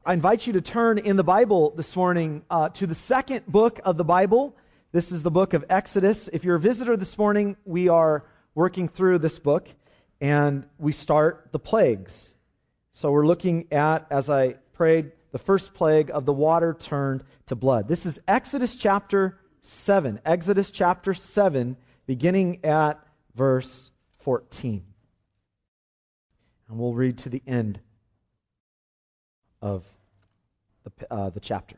I invite you to turn in the Bible this morning to the second book of the Bible. This is the book of Exodus. If you're a visitor this morning, we are working through this book, and we start the plagues. So we're looking at, as I prayed, the first plague of the water turned to blood. This is Exodus chapter 7. Exodus chapter 7, beginning at verse 14. And we'll read to the end of the chapter.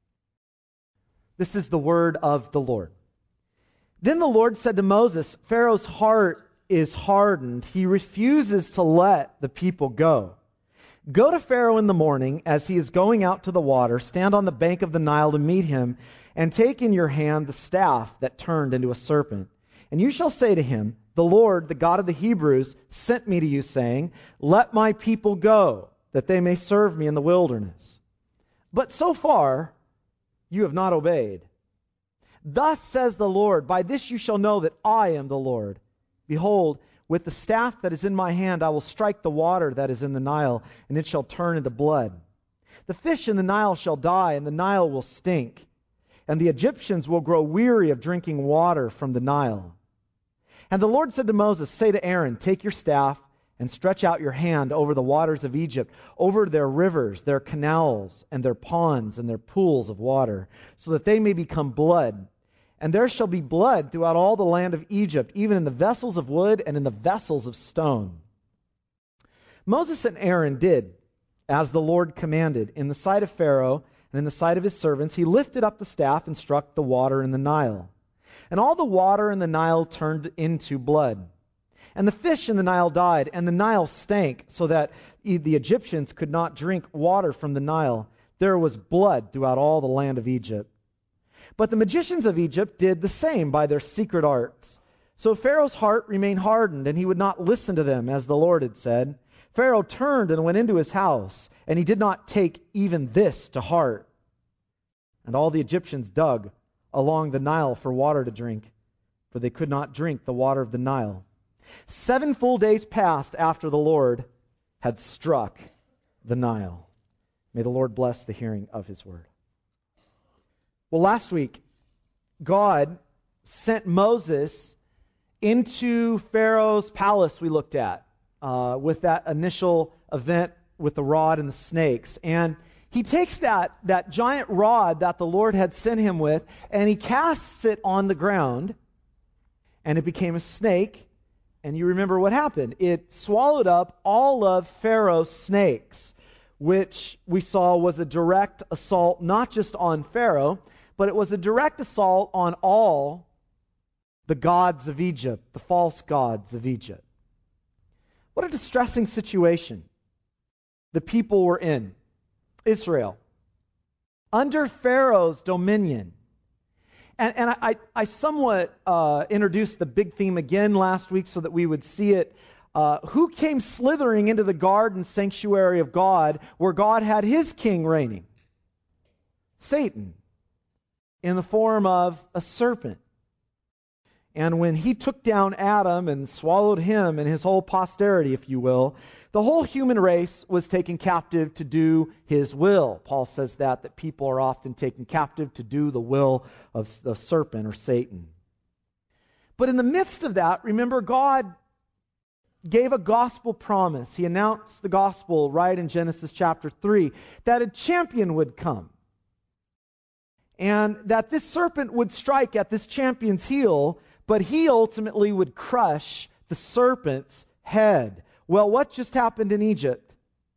This is the word of the Lord. Then the Lord said to Moses, Pharaoh's heart is hardened. He refuses to let the people go. Go to Pharaoh in the morning as he is going out to the water. Stand on the bank of the Nile to meet him, and take in your hand the staff that turned into a serpent. And you shall say to him, the Lord, the God of the Hebrews, sent me to you, saying, let my people go, that they may serve me in the wilderness. But so far you have not obeyed. Thus says the Lord, by this you shall know that I am the Lord. Behold, with the staff that is in my hand I will strike the water that is in the Nile, and it shall turn into blood. The fish in the Nile shall die, and the Nile will stink, and the Egyptians will grow weary of drinking water from the Nile. And the Lord said to Moses, say to Aaron, take your staff and stretch out your hand over the waters of Egypt, over their rivers, their canals, and their ponds, and their pools of water, so that they may become blood. And there shall be blood throughout all the land of Egypt, even in the vessels of wood and in the vessels of stone. Moses and Aaron did as the Lord commanded. In the sight of Pharaoh and in the sight of his servants, he lifted up the staff and struck the water in the Nile. And all the water in the Nile turned into blood. And the fish in the Nile died, and the Nile stank, so that the Egyptians could not drink water from the Nile. There was blood throughout all the land of Egypt. But the magicians of Egypt did the same by their secret arts. So Pharaoh's heart remained hardened, and he would not listen to them, as the Lord had said. Pharaoh turned and went into his house, and he did not take even this to heart. And all the Egyptians dug along the Nile for water to drink, for they could not drink the water of the Nile. 7 full days passed after the Lord had struck the Nile. May the Lord bless the hearing of his word. Well, last week, God sent Moses into Pharaoh's palace we looked at with that initial event with the rod and the snakes. And he takes that giant rod that the Lord had sent him with, and he casts it on the ground, and it became a snake. And you remember what happened. It swallowed up all of Pharaoh's snakes, which we saw was a direct assault not just on Pharaoh, but it was a direct assault on all the gods of Egypt, the false gods of Egypt. What a distressing situation the people were in. Israel, under Pharaoh's dominion. And I somewhat introduced the big theme again last week so that we would see it. Who came slithering into the garden sanctuary of God where God had his king reigning? Satan, in the form of a serpent. And when he took down Adam and swallowed him and his whole posterity, if you will, the whole human race was taken captive to do his will. Paul says that people are often taken captive to do the will of the serpent or Satan. But in the midst of that, remember, God gave a gospel promise. He announced the gospel right in Genesis chapter 3, that a champion would come. And that this serpent would strike at this champion's heel, but he ultimately would crush the serpent's head. Well, what just happened in Egypt?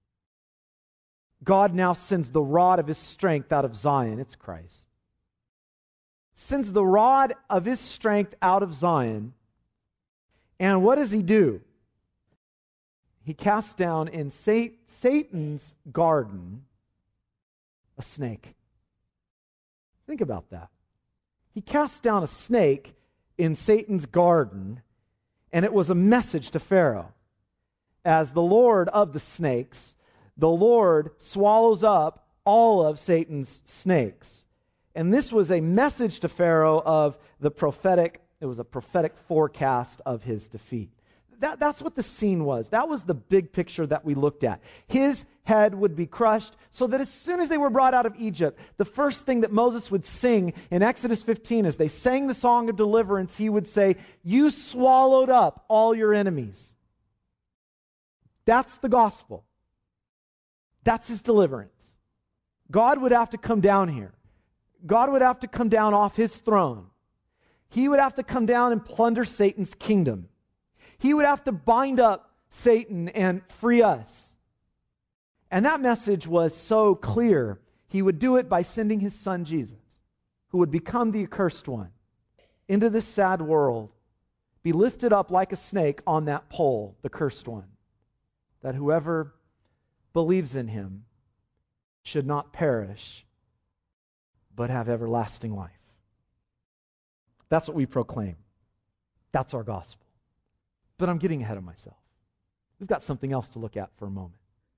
God now sends the rod of his strength out of Zion. It's Christ. Sends the rod of his strength out of Zion. And what does he do? He casts down in Satan's garden a snake. Think about that. He casts down a snake in Satan's garden, and it was a message to Pharaoh. As the Lord of the snakes, the Lord swallows up all of Satan's snakes. And this was a message to Pharaoh of the prophetic, it was a prophetic forecast of his defeat. That's what the scene was. That was the big picture that we looked at. His head would be crushed so that as soon as they were brought out of Egypt, the first thing that Moses would sing in Exodus 15 as they sang the song of deliverance, he would say, "You swallowed up all your enemies." That's the gospel. That's his deliverance. God would have to come down here. God would have to come down off his throne. He would have to come down and plunder Satan's kingdom. He would have to bind up Satan and free us. And that message was so clear. He would do it by sending his son Jesus, who would become the accursed one, into this sad world, be lifted up like a snake on that pole, the cursed one, that whoever believes in him should not perish, but have everlasting life. That's what we proclaim. That's our gospel. But I'm getting ahead of myself. We've got something else to look at for a moment.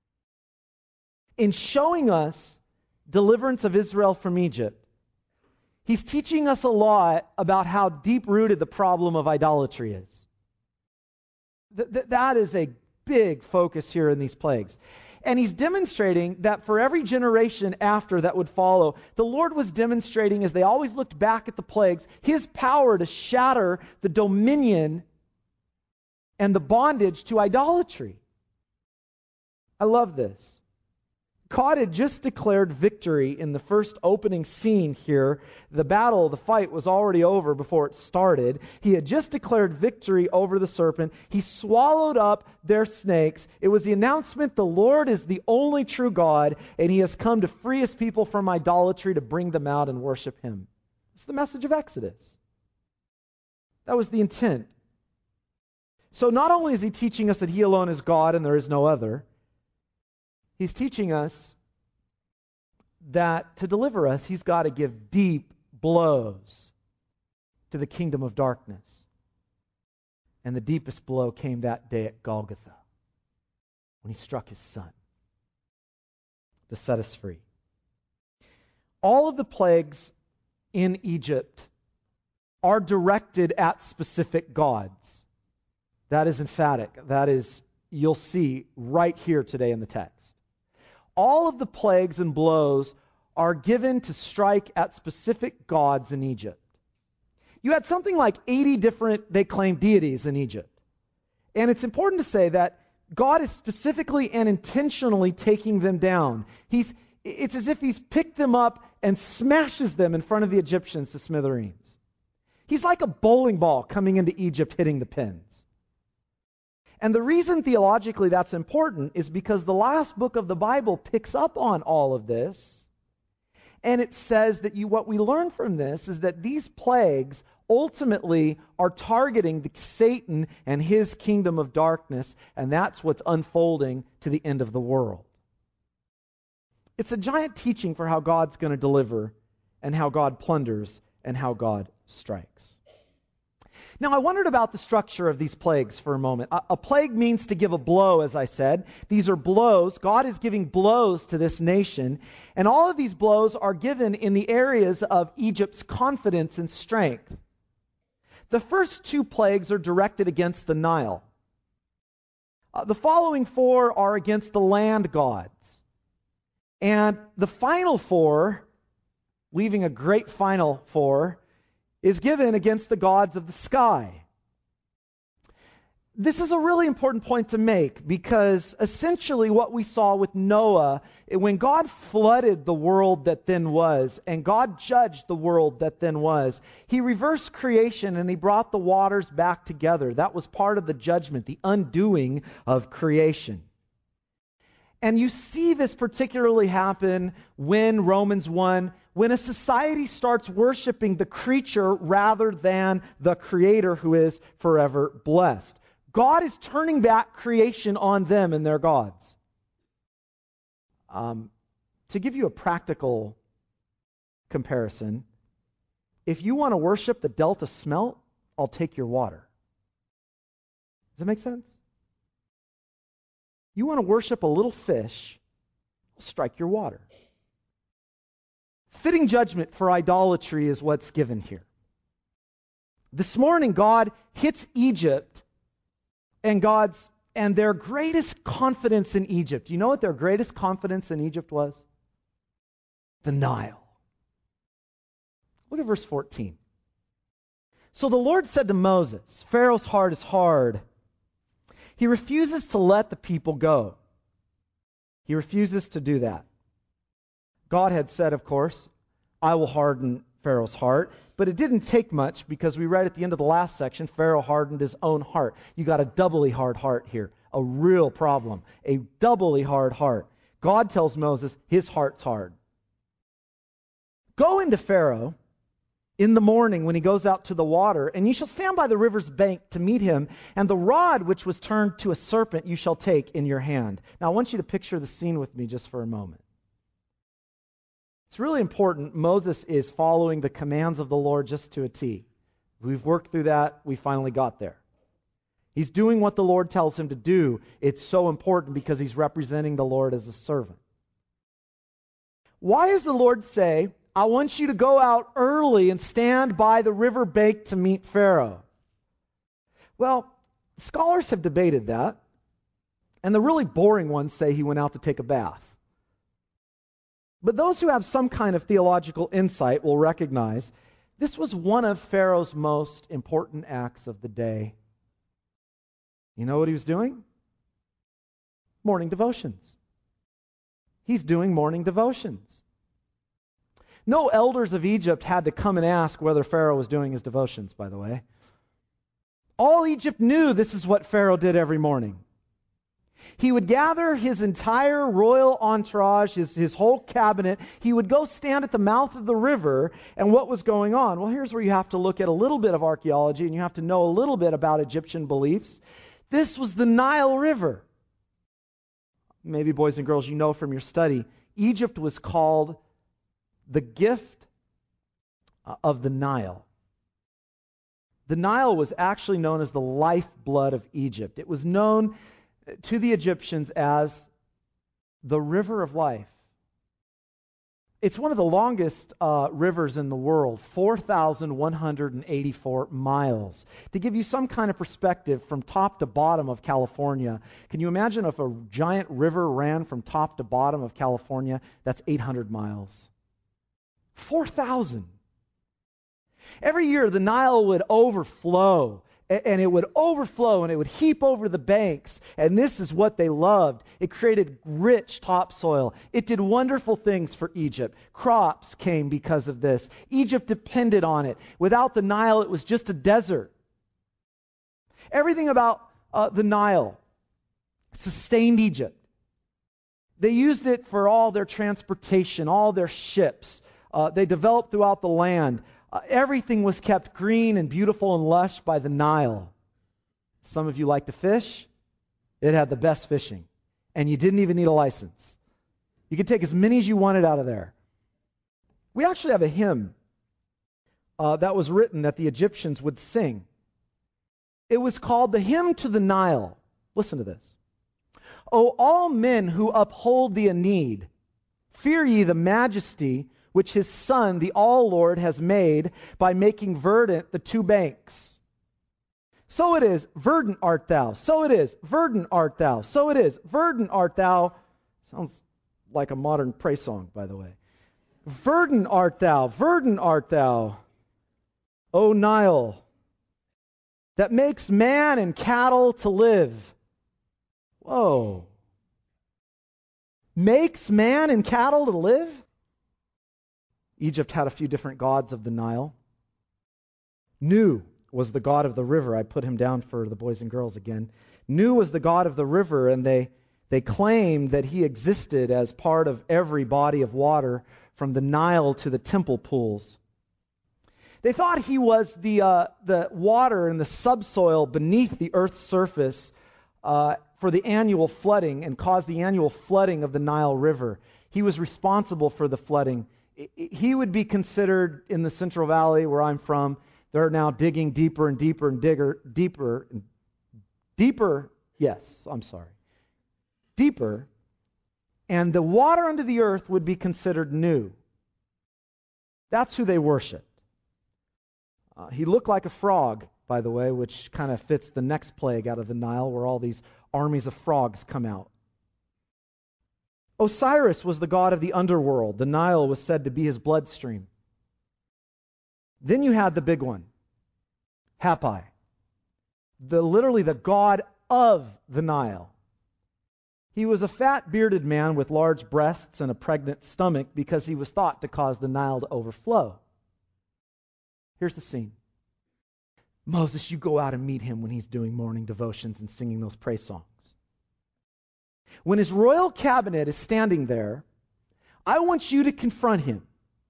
In showing us deliverance of Israel from Egypt, he's teaching us a lot about how deep-rooted the problem of idolatry is. That is a big focus here in these plagues. And he's demonstrating that for every generation after that would follow, the Lord was demonstrating, as they always looked back at the plagues, his power to shatter the dominion and the bondage to idolatry. I love this. God had just declared victory in the first opening scene here. The battle, the fight was already over before it started. He had just declared victory over the serpent. He swallowed up their snakes. It was the announcement the Lord is the only true God, and he has come to free his people from idolatry, to bring them out and worship him. It's the message of Exodus. That was the intent. So not only is he teaching us that he alone is God and there is no other, he's teaching us that to deliver us, he's got to give deep blows to the kingdom of darkness. And the deepest blow came that day at Golgotha, when he struck his son to set us free. All of the plagues in Egypt are directed at specific gods. That is emphatic. That is, you'll see right here today in the text. All of the plagues and blows are given to strike at specific gods in Egypt. You had something like 80 different, they claim, deities in Egypt. And it's important to say that God is specifically and intentionally taking them down. It's as if he's picked them up and smashes them in front of the Egyptians to smithereens. He's like a bowling ball coming into Egypt hitting the pins. And the reason theologically that's important is because the last book of the Bible picks up on all of this. And it says that what we learn from this is that these plagues ultimately are targeting Satan and his kingdom of darkness, and that's what's unfolding to the end of the world. It's a giant teaching for how God's going to deliver, and how God plunders, and how God strikes. Now, I wondered about the structure of these plagues for a moment. A plague means to give a blow, as I said. These are blows. God is giving blows to this nation. And all of these blows are given in the areas of Egypt's confidence and strength. The first two plagues are directed against the Nile. The following four are against the land gods. And the final four, leaving a great final four, is given against the gods of the sky. This is a really important point to make, because essentially what we saw with Noah, when God flooded the world that then was, and God judged the world that then was, he reversed creation and he brought the waters back together. That was part of the judgment, the undoing of creation. And you see this particularly happen when Romans 1, when a society starts worshiping the creature rather than the Creator who is forever blessed. God is turning back creation on them and their gods. To give you a practical comparison, if you want to worship the Delta smelt, I'll take your water. Does that make sense? You want to worship a little fish, I'll strike your water. Fitting judgment for idolatry is what's given here. This morning, God hits Egypt and their greatest confidence in Egypt. You know what their greatest confidence in Egypt was? The Nile. Look at verse 14. So the Lord said to Moses, Pharaoh's heart is hard. He refuses to let the people go. He refuses to do that. God had said, of course, I will harden Pharaoh's heart. But it didn't take much, because we read at the end of the last section, Pharaoh hardened his own heart. You got a doubly hard heart here. A real problem. A doubly hard heart. God tells Moses his heart's hard. Go into Pharaoh in the morning when he goes out to the water, and you shall stand by the river's bank to meet him, and the rod which was turned to a serpent you shall take in your hand. Now I want you to picture the scene with me just for a moment. It's really important. Moses is following the commands of the Lord just to a T. We've worked through that. We finally got there. He's doing what the Lord tells him to do. It's so important because he's representing the Lord as a servant. Why does the Lord say, I want you to go out early and stand by the river bank to meet Pharaoh? Well, scholars have debated that. And the really boring ones say he went out to take a bath. But those who have some kind of theological insight will recognize this was one of Pharaoh's most important acts of the day. You know what he was doing? Morning devotions. He's doing morning devotions. No elders of Egypt had to come and ask whether Pharaoh was doing his devotions, by the way. All Egypt knew this is what Pharaoh did every morning. He would gather his entire royal entourage, his whole cabinet. He would go stand at the mouth of the river, and what was going on? Well, here's where you have to look at a little bit of archaeology, and you have to know a little bit about Egyptian beliefs. This was the Nile River. Maybe, boys and girls, you know from your study, Egypt was called the gift of the Nile. The Nile was actually known as the lifeblood of Egypt. It was known to the Egyptians as the river of life. It's one of the longest rivers in the world, 4,184 miles. To give you some kind of perspective from top to bottom of California, can you imagine if a giant river ran from top to bottom of California? That's 800 miles. 4,000. Every year the Nile would overflow. And it would overflow and it would heap over the banks. And this is what they loved. It created rich topsoil. It did wonderful things for Egypt. Crops came because of this. Egypt depended on it. Without the Nile, it was just a desert. Everything about the Nile sustained Egypt. They used it for all their transportation, all their ships. They developed throughout the land. Everything was kept green and beautiful and lush by the Nile. Some of you like to fish. It had the best fishing. And you didn't even need a license. You could take as many as you wanted out of there. We actually have a hymn that was written that the Egyptians would sing. It was called the Hymn to the Nile. Listen to this. O all men who uphold the Aeneid, fear ye the majesty which his Son, the All-Lord, has made by making verdant the two banks. So it is, verdant art thou. So it is, verdant art thou. So it is, verdant art thou. Sounds like a modern praise song, by the way. Verdant art thou, verdant art thou, O Nile, that makes man and cattle to live. Whoa. Makes man and cattle to live? Egypt had a few different gods of the Nile. Nu was the god of the river. I put him down for the boys and girls again. Nu was the god of the river, and they claimed that he existed as part of every body of water from the Nile to the temple pools. They thought he was the water and the subsoil beneath the earth's surface for the annual flooding and caused the annual flooding of the Nile River. He was responsible for the flooding. He would be considered in the Central Valley where I'm from. They're now digging deeper and deeper and deeper. Yes, I'm sorry. Deeper. And the water under the earth would be considered Nu. That's who they worshiped. He looked like a frog by the way, which kind of fits the next plague out of the Nile, where all these armies of frogs come out. Osiris was the god of the underworld. The Nile was said to be his bloodstream. Then you had the big one, Hapi, literally the god of the Nile. He was a fat, bearded man with large breasts and a pregnant stomach because he was thought to cause the Nile to overflow. Here's the scene. Moses, you go out and meet him when he's doing morning devotions and singing those praise songs. When his royal cabinet is standing there, I want you to confront him.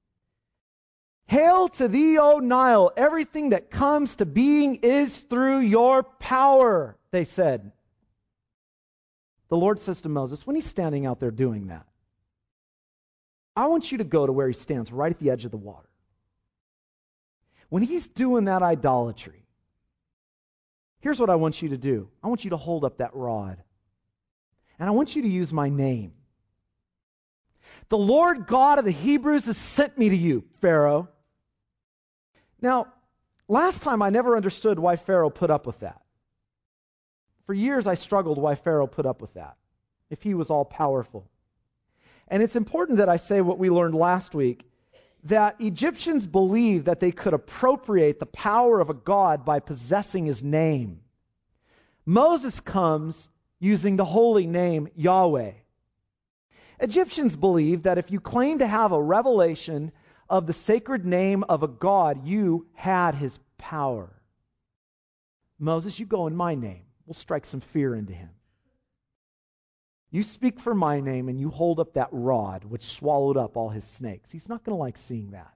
Hail to thee, O Nile! Everything that comes to being is through your power, they said. The Lord says to Moses, when he's standing out there doing that, I want you to go to where he stands, right at the edge of the water. When he's doing that idolatry, here's what I want you to do. I want you to hold up that rod. And I want you to use my name. The Lord God of the Hebrews has sent me to you, Pharaoh. Now, last time I never understood why Pharaoh put up with that. For years I struggled why Pharaoh put up with that, if he was all powerful. And it's important that I say what we learned last week, that Egyptians believed that they could appropriate the power of a god by possessing his name. Moses comes using the holy name Yahweh. Egyptians believed that if you claim to have a revelation of the sacred name of a god, you had his power. Moses, you go in my name. We'll strike some fear into him. You speak for my name and you hold up that rod which swallowed up all his snakes. He's not going to like seeing that.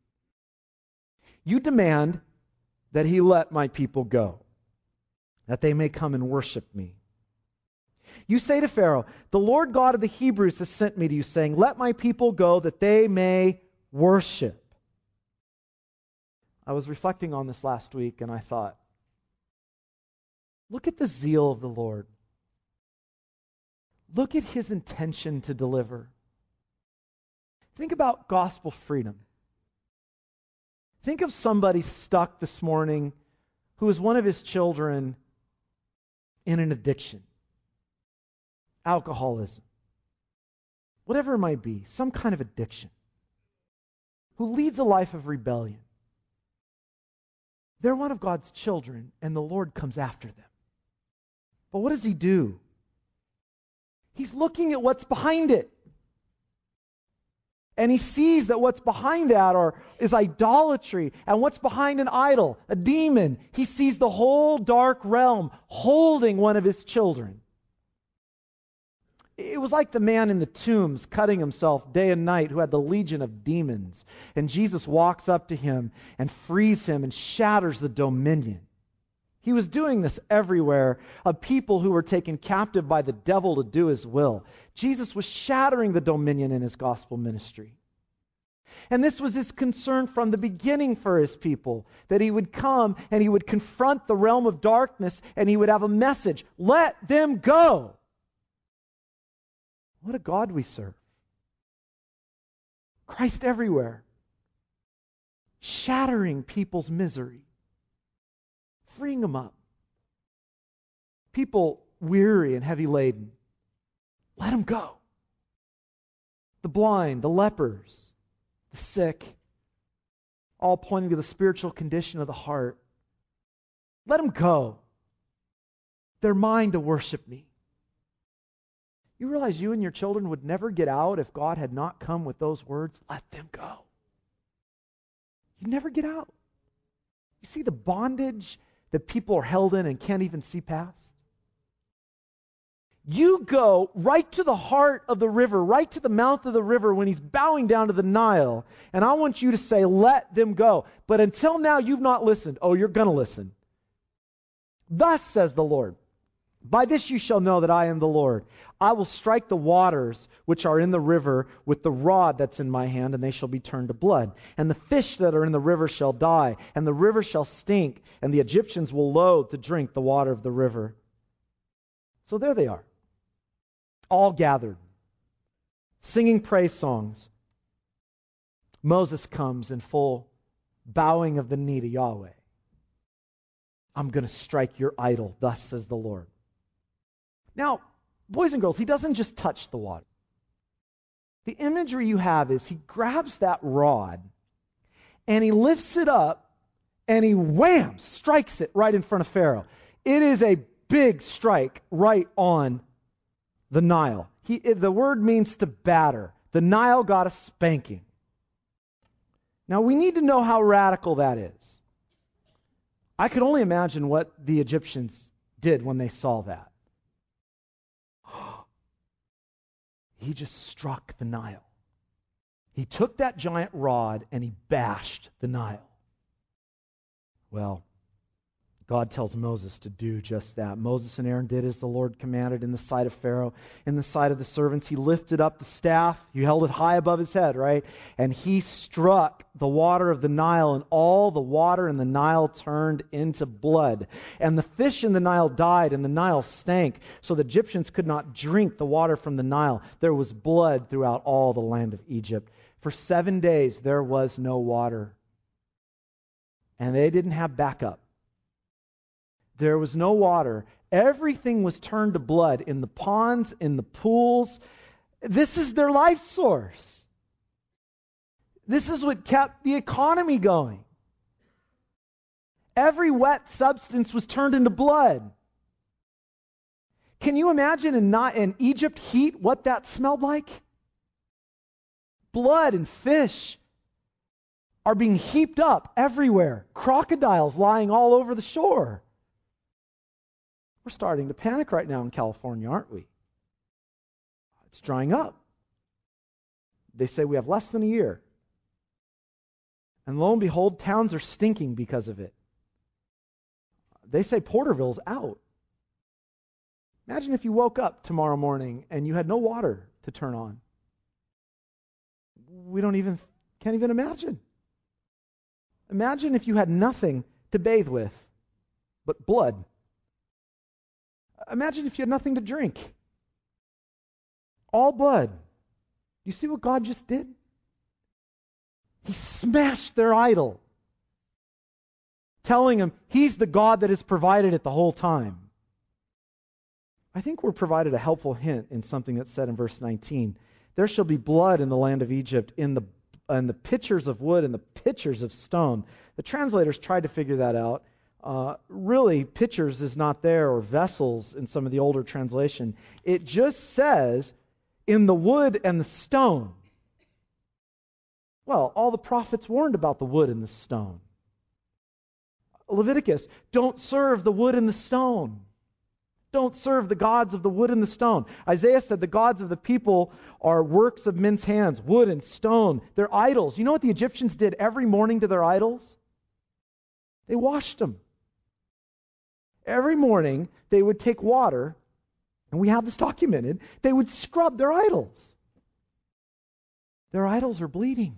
You demand that he let my people go, that they may come and worship me. You say to Pharaoh, the Lord God of the Hebrews has sent me to you, saying, let my people go that they may worship. I was reflecting on this last week and I thought, look at the zeal of the Lord. Look at his intention to deliver. Think about gospel freedom. Think of somebody stuck this morning who is one of his children in an addiction, alcoholism, whatever it might be, some kind of addiction, who leads a life of rebellion. They're one of God's children, and the Lord comes after them. But what does he do? He's looking at what's behind it. And he sees that what's behind that is idolatry. And what's behind an idol? A demon. He sees the whole dark realm holding one of his children. It was like the man in the tombs cutting himself day and night who had the legion of demons. And Jesus walks up to him and frees him and shatters the dominion. He was doing this everywhere of people who were taken captive by the devil to do his will. Jesus was shattering the dominion in his gospel ministry. And this was his concern from the beginning for his people, that he would come and he would confront the realm of darkness and he would have a message. Let them go. What a God we serve. Christ everywhere, shattering people's misery, freeing them up. People weary and heavy laden, let them go. The blind, the lepers, the sick, all pointing to the spiritual condition of the heart. Let them go. They're mine to worship me. You realize you and your children would never get out if God had not come with those words, let them go. You'd never get out. You see the bondage that people are held in and can't even see past? You go right to the heart of the river, right to the mouth of the river when he's bowing down to the Nile, and I want you to say, let them go. But until now, you've not listened. Oh, you're going to listen. Thus says the Lord, by this you shall know that I am the Lord. I will strike the waters which are in the river with the rod that's in my hand, and they shall be turned to blood. And the fish that are in the river shall die, and the river shall stink, and the Egyptians will loathe to drink the water of the river. So there they are, all gathered, singing praise songs. Moses comes in full bowing of the knee to Yahweh. I'm going to strike your idol, thus says the Lord. Now, boys and girls, he doesn't just touch the water. The imagery you have is he grabs that rod and he lifts it up and he wham, strikes it right in front of Pharaoh. It is a big strike right on the Nile. The word means to batter. The Nile got a spanking. Now we need to know how radical that is. I could only imagine what the Egyptians did when they saw that. He just struck the Nile. He took that giant rod and he bashed the Nile. Well, God tells Moses to do just that. Moses and Aaron did as the Lord commanded in the sight of Pharaoh, in the sight of the servants. He lifted up the staff. He held it high above his head, right? And he struck the water of the Nile, and all the water in the Nile turned into blood. And the fish in the Nile died, and the Nile stank, so the Egyptians could not drink the water from the Nile. There was blood throughout all the land of Egypt. For 7 days there was no water. And they didn't have backup. There was no water. Everything was turned to blood in the ponds, in the pools. This is their life source. This is what kept the economy going. Every wet substance was turned into blood. Can you imagine in Egypt heat what that smelled like? Blood and fish are being heaped up everywhere. Crocodiles lying all over the shore. We're starting to panic right now in California, aren't we? It's drying up. They say we have less than a year. And lo and behold, towns are stinking because of it. They say Porterville's out. Imagine if you woke up tomorrow morning and you had no water to turn on. Can't even imagine. Imagine if you had nothing to bathe with but blood. Imagine if you had nothing to drink. All blood. You see what God just did? He smashed their idol, telling them He's the God that has provided it the whole time. I think we're provided a helpful hint in something that's said in verse 19. There shall be blood in the land of Egypt, in the pitchers of wood and the pitchers of stone. The translators tried to figure that out. Really, pitchers is not there, or vessels in some of the older translation. It just says, in the wood and the stone. Well, all the prophets warned about the wood and the stone. Leviticus, don't serve the wood and the stone. Don't serve the gods of the wood and the stone. Isaiah said the gods of the people are works of men's hands, wood and stone. They're idols. You know what the Egyptians did every morning to their idols? They washed them. Every morning, they would take water, and we have this documented, they would scrub their idols. Their idols are bleeding.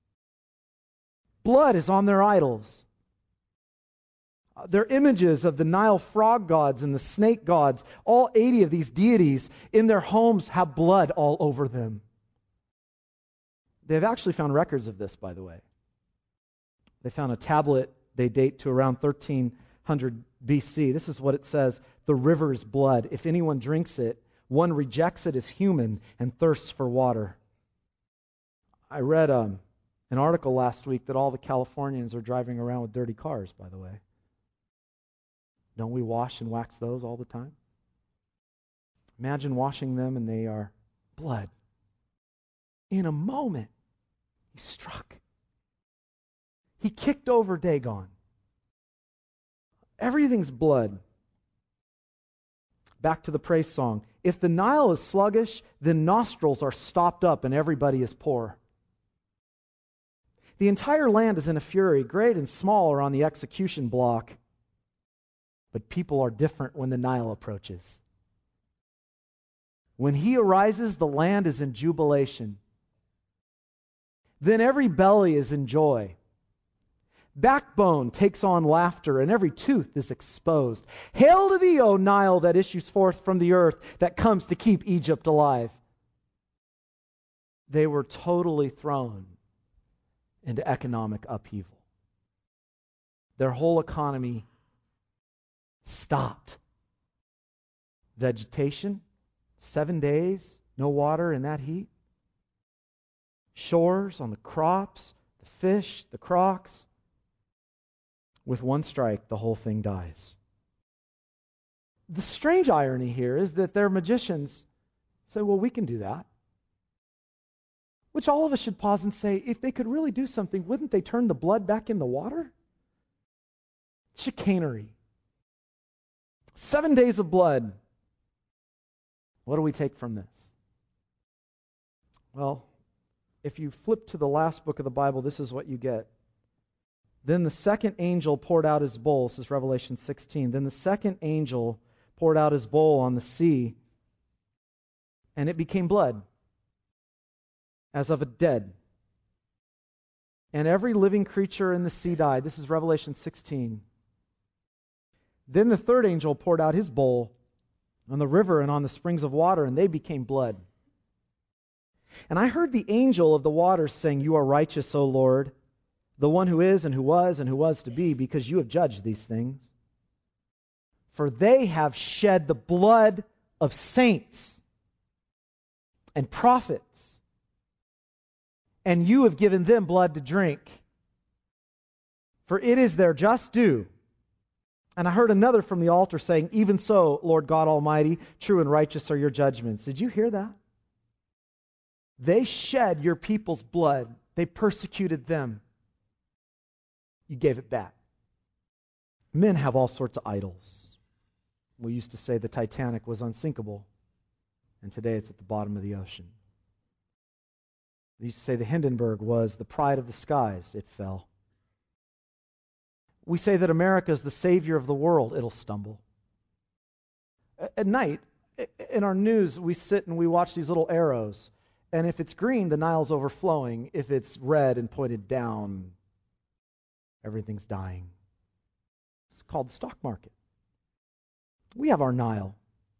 Blood is on their idols. Their images of the Nile frog gods and the snake gods, all 80 of these deities in their homes have blood all over them. They've actually found records of this, by the way. They found a tablet they date to around 1300 BC. This is what it says: the river is blood. If anyone drinks it, one rejects it as human and thirsts for water. I read an article last week that all the Californians are driving around with dirty cars, by the way. Don't we wash and wax those all the time? Imagine washing them and they are blood. In a moment, he struck. He kicked over Dagon. Everything's blood. Back to the praise song. If the Nile is sluggish, then nostrils are stopped up and everybody is poor. The entire land is in a fury. Great and small are on the execution block. But people are different when the Nile approaches. When he arises, the land is in jubilation. Then every belly is in joy. Backbone takes on laughter, and every tooth is exposed. Hail to thee, O Nile, that issues forth from the earth, that comes to keep Egypt alive. They were totally thrown into economic upheaval. Their whole economy stopped. Vegetation, 7 days, no water in that heat. Shores on the crops, the fish, the crocs. With one strike, the whole thing dies. The strange irony here is that their magicians say, well, we can do that. Which all of us should pause and say, if they could really do something, wouldn't they turn the blood back in the water? Chicanery. 7 days of blood. What do we take from this? Well, if you flip to the last book of the Bible, this is what you get. Then the second angel poured out his bowl. This is Revelation 16. Then the second angel poured out his bowl on the sea, and it became blood, as of a dead. And every living creature in the sea died. This is Revelation 16. Then the third angel poured out his bowl on the river and on the springs of water, and they became blood. And I heard the angel of the waters saying, You are righteous, O Lord, the one who is and who was to be, because you have judged these things. For they have shed the blood of saints and prophets, and you have given them blood to drink. For it is their just due. And I heard another from the altar saying, Even so, Lord God Almighty, true and righteous are your judgments. Did you hear that? They shed your people's blood. They persecuted them. You gave it back. Men have all sorts of idols. We used to say the Titanic was unsinkable, and today it's at the bottom of the ocean. We used to say the Hindenburg was the pride of the skies. It fell. We say that America is the savior of the world. It'll stumble. At night, in our news, we sit and we watch these little arrows. And if it's green, the Nile's overflowing. If it's red and pointed down, everything's dying. It's called the stock market. We have our Nile.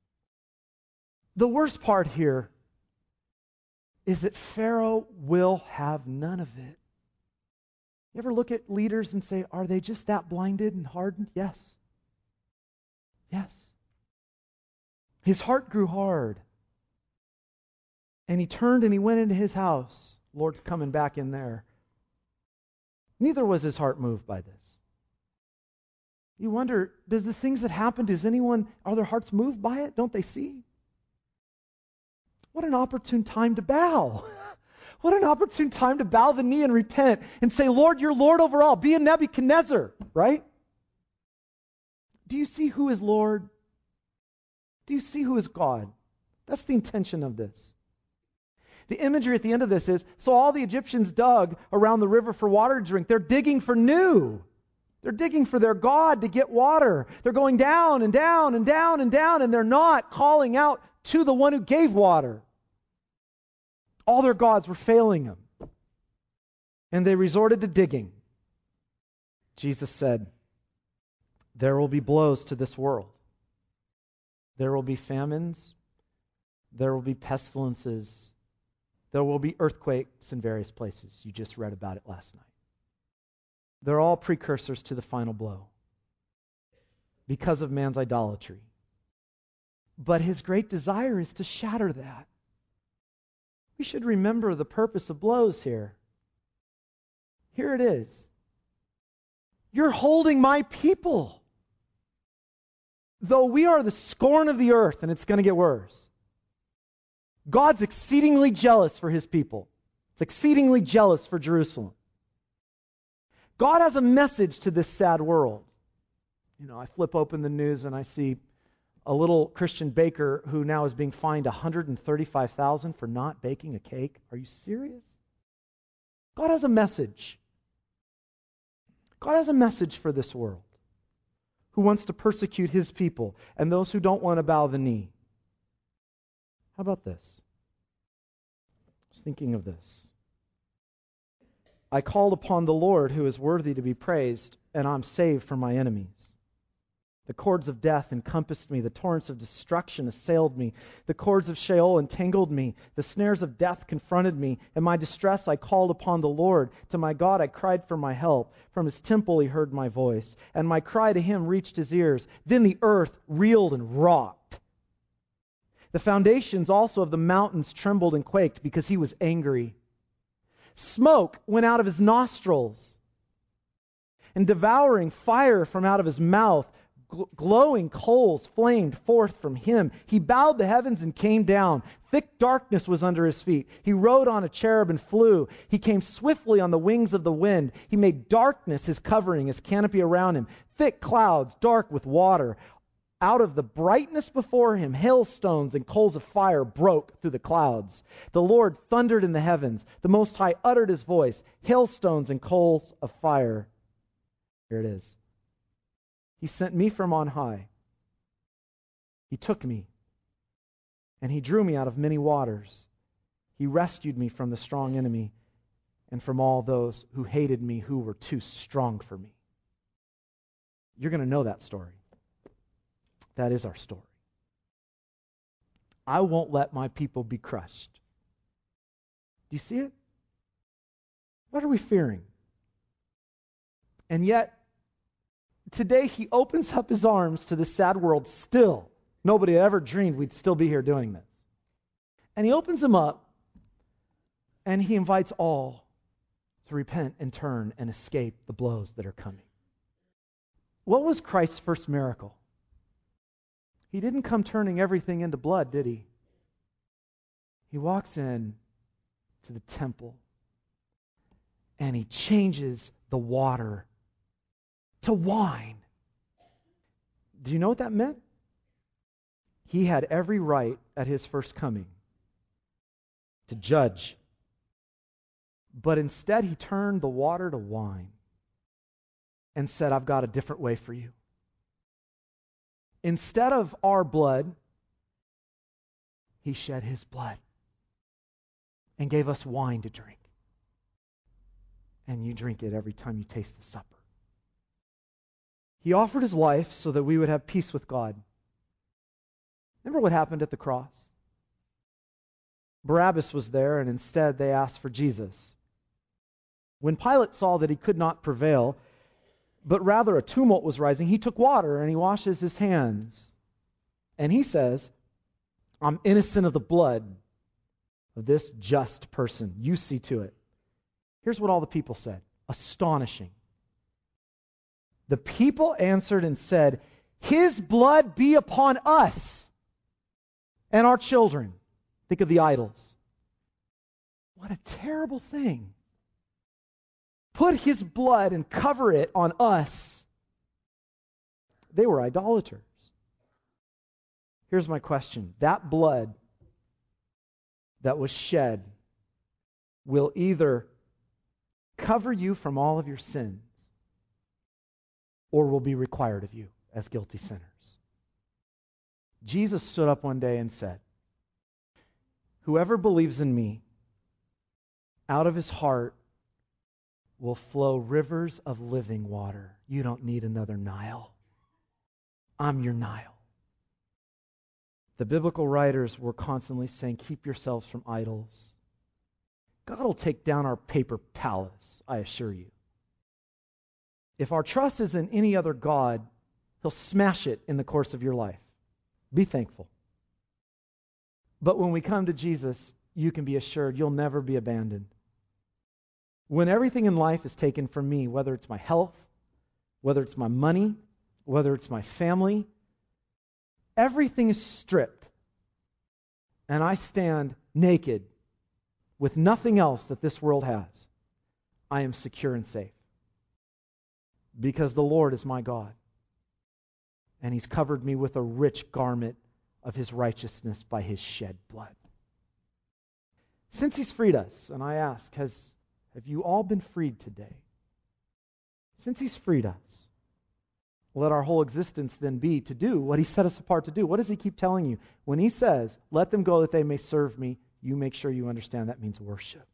The worst part here is that Pharaoh will have none of it. You ever look at leaders and say, are they just that blinded and hardened? Yes. Yes. His heart grew hard. And he turned and he went into his house. Lord's coming back in there. Neither was his heart moved by this. You wonder, does the things that happen, are their hearts moved by it? Don't they see? What an opportune time to bow. What an opportune time to bow the knee and repent and say, Lord, you're Lord over all. Be a Nebuchadnezzar, right? Do you see who is Lord? Do you see who is God? That's the intention of this. The imagery at the end of this is, so all the Egyptians dug around the river for water to drink. They're digging for new. They're digging for their God to get water. They're going down and down and down and down, and they're not calling out to the one who gave water. All their gods were failing them. And they resorted to digging. Jesus said, there will be blows to this world. There will be famines. There will be pestilences. There will be earthquakes in various places. You just read about it last night. They're all precursors to the final blow because of man's idolatry. But his great desire is to shatter that. We should remember the purpose of blows here. Here it is. You're holding my people. Though we are the scorn of the earth, and it's going to get worse, God's exceedingly jealous for his people. It's exceedingly jealous for Jerusalem. God has a message to this sad world. I flip open the news and I see a little Christian baker who now is being fined $135,000 for not baking a cake. Are you serious? God has a message. God has a message for this world who wants to persecute his people and those who don't want to bow the knee. How about this? I was thinking of this. I called upon the Lord who is worthy to be praised, and I'm saved from my enemies. The cords of death encompassed me. The torrents of destruction assailed me. The cords of Sheol entangled me. The snares of death confronted me. In my distress I called upon the Lord. To my God I cried for my help. From his temple he heard my voice, and my cry to him reached his ears. Then the earth reeled and rocked. The foundations also of the mountains trembled and quaked because he was angry. Smoke went out of his nostrils, and devouring fire from out of his mouth. Glowing coals flamed forth from him. He bowed the heavens and came down. Thick darkness was under his feet. He rode on a cherub and flew. He came swiftly on the wings of the wind. He made darkness his covering, his canopy around him. Thick clouds, dark with water. Out of the brightness before him, hailstones and coals of fire broke through the clouds. The Lord thundered in the heavens. The Most High uttered his voice. Hailstones and coals of fire. Here it is. He sent me from on high. He took me, and he drew me out of many waters. He rescued me from the strong enemy and from all those who hated me, who were too strong for me. You're going to know that story. That is our story. I won't let my people be crushed. Do you see it? What are we fearing? And yet, today he opens up his arms to this sad world still. Nobody had ever dreamed we'd still be here doing this. And he opens them up, and he invites all to repent and turn and escape the blows that are coming. What was Christ's first miracle? He didn't come turning everything into blood, did he? He walks in to the temple, and he changes the water to wine. Do you know what that meant? He had every right at his first coming to judge. But instead he turned the water to wine and said, I've got a different way for you. Instead of our blood, he shed his blood and gave us wine to drink. And you drink it every time you taste the supper. He offered his life so that we would have peace with God. Remember what happened at the cross? Barabbas was there, and instead they asked for Jesus. When Pilate saw that he could not prevail, but rather a tumult was rising, he took water and he washes his hands. And he says, I'm innocent of the blood of this just person. You see to it. Here's what all the people said. Astonishing. The people answered and said, His blood be upon us and our children. Think of the idols. What a terrible thing. Put his blood and cover it on us. They were idolaters. Here's my question. That blood that was shed will either cover you from all of your sins or will be required of you as guilty sinners. Jesus stood up one day and said, Whoever believes in me, out of his heart will flow rivers of living water. You don't need another Nile. I'm your Nile. The biblical writers were constantly saying, keep yourselves from idols. God will take down our paper palace, I assure you. If our trust is in any other God, He'll smash it in the course of your life. Be thankful. But when we come to Jesus, you can be assured you'll never be abandoned. When everything in life is taken from me, whether it's my health, whether it's my money, whether it's my family, everything is stripped, and I stand naked with nothing else that this world has. I am secure and safe because the Lord is my God, and He's covered me with a rich garment of His righteousness by His shed blood. Since He's freed us, and I ask, have you all been freed today? Since He's freed us, let our whole existence then be to do what He set us apart to do. What does He keep telling you? When He says, let them go that they may serve me, you make sure you understand that means worship.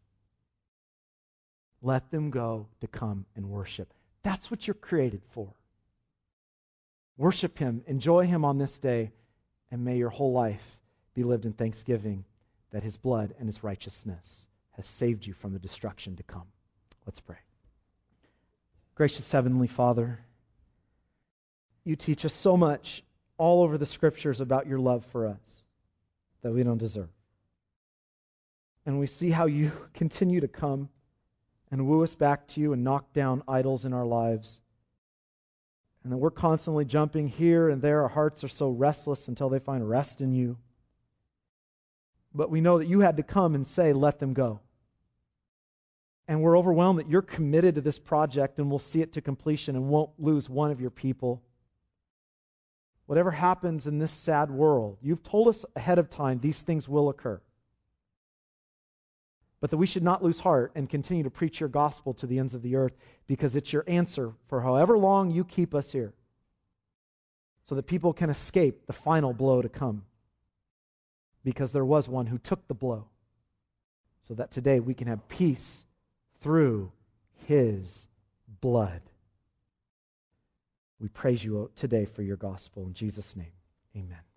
Let them go to come and worship. That's what you're created for. Worship Him, enjoy Him on this day, and may your whole life be lived in thanksgiving that His blood and His righteousness has saved you from the destruction to come. Let's pray. Gracious Heavenly Father, you teach us so much all over the Scriptures about your love for us that we don't deserve. And we see how you continue to come and woo us back to you and knock down idols in our lives. And that we're constantly jumping here and there. Our hearts are so restless until they find rest in you. But we know that you had to come and say, let them go. And we're overwhelmed that you're committed to this project and will see it to completion and won't lose one of your people. Whatever happens in this sad world, you've told us ahead of time these things will occur. But that we should not lose heart and continue to preach your gospel to the ends of the earth, because it's your answer for however long you keep us here, so that people can escape the final blow to come. Because there was one who took the blow, so that today we can have peace through His blood. We praise you today for your gospel. In Jesus' name, amen.